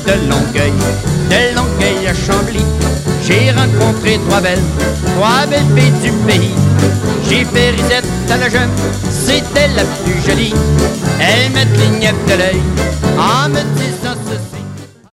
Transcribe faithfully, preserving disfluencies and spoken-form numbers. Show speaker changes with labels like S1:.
S1: de Longueuil, de Longueuil à Chambly. J'ai rencontré trois belles, trois belles filles du pays. J'ai fait risette à la jeune, c'était la plus jolie. Elle me clignait de l'œil en me disant ceci.